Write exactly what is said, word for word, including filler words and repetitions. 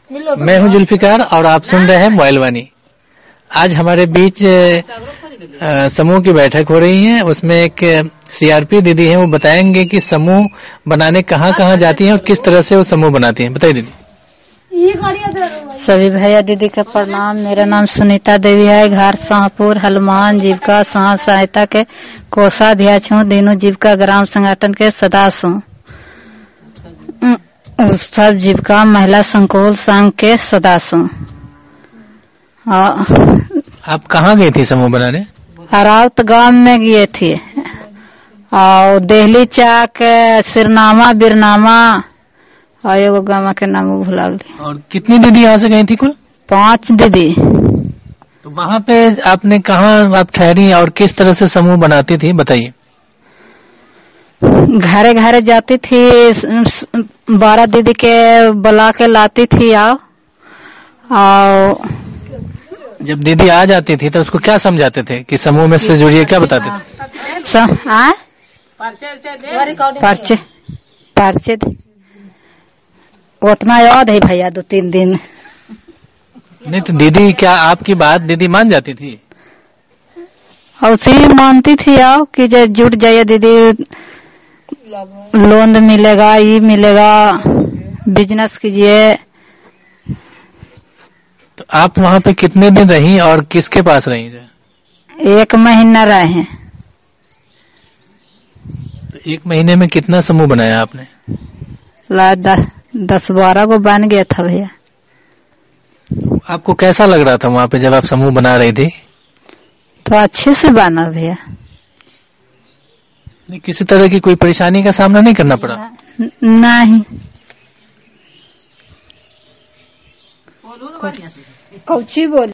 मैं हूं जुल्फिकार और आप सुन रहे हैं मोबाइल वाणी। आज हमारे बीच समूह की बैठक हो रही है, उसमें एक सीआरपी दीदी हैं, वो बताएंगे कि समूह बनाने कहाँ कहाँ जाती हैं और किस तरह से वो समूह बनाती हैं। बताइए दीदी। सभी भैया दीदी का प्रणाम। मेरा नाम सुनीता देवी है, घर शाहपुर हनुमान जीविका स्वयं सहायता के कोषाध्यक्ष हूँ। तीनों जीविका ग्राम संगठन के सदस्य हूँ। सब जीविका महिला संकुल संघ के सदस्य हूँ। आप कहाँ गई थी समूह बनाने? अरावत गांव में गए थे और देहली चाक, सिरनामा, बिरनामा और एगो गाँव के नाम भुला गई। और कितनी दीदी यहाँ से गई थी कुल? पांच दीदी। तो वहाँ पे आपने कहाँ आप ठहरी और किस तरह से समूह बनाती थी, बताइए। घरे घरे जाती थी, बारह दीदी के बुला के लाती थी। आओ और जब दीदी आ जाती थी तो उसको क्या समझाते थे कि समूह में से जुड़िए, क्या बताते थे? सम, आ? पर्चे पर्चे उतना याद है भैया, दो तीन दिन। नहीं तो दीदी क्या आपकी बात दीदी मान जाती थी? और उसी मानती थी। आओ कि जो जुट जाइए दीदी, लोन मिलेगा, ये मिलेगा, बिजनेस कीजिए। तो आप वहाँ पे कितने दिन रही और किसके पास रही? एक महीना रहे। तो एक महीने में कितना समूह बनाया आपने? दस दस बारह को बन गया था भैया। आपको कैसा लग रहा था वहाँ पे जब आप समूह बना रही थी? तो अच्छे से बना भैया। नहीं, किसी तरह की कोई परेशानी का सामना नहीं करना पड़ा? नहीं। कौची बोल